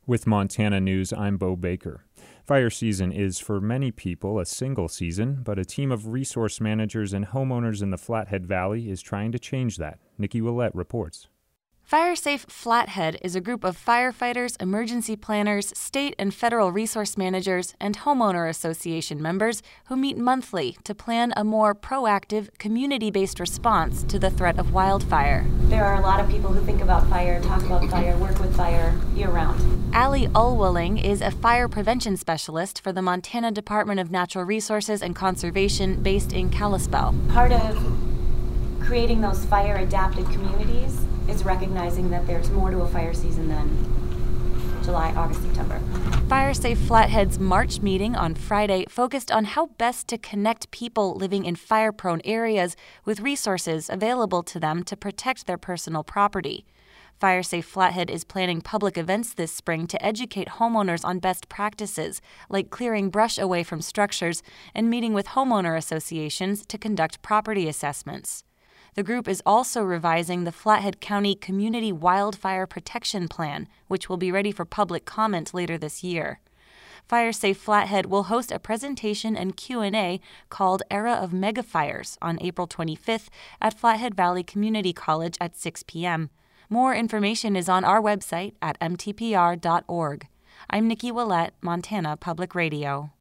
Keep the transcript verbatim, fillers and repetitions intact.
With Montana News, I'm Bo Baker. Fire season is, for many people, a single season, but a team of resource managers and homeowners in the Flathead Valley is trying to change that. Nikki Willett reports. FireSafe Flathead is a group of firefighters, emergency planners, state and federal resource managers, and homeowner association members who meet monthly to plan a more proactive, community-based response to the threat of wildfire. There are a lot of people who think about fire, talk about fire, work with fire year-round. Allie Ulwilling is a fire prevention specialist for the Montana Department of Natural Resources and Conservation based in Kalispell. Part of creating those fire-adapted communities is recognizing that there's more to a fire season than July, August, September. FireSafe Flathead's March meeting on Friday focused on how best to connect people living in fire-prone areas with resources available to them to protect their personal property. FireSafe Flathead is planning public events this spring to educate homeowners on best practices, like clearing brush away from structures and meeting with homeowner associations to conduct property assessments. The group is also revising the Flathead County Community Wildfire Protection Plan, which will be ready for public comment later this year. FireSafe Flathead will host a presentation and Q and A called Era of Megafires on April twenty-fifth at Flathead Valley Community College at six p.m. More information is on our website at m t p r dot org. I'm Nikki Willett, Montana Public Radio.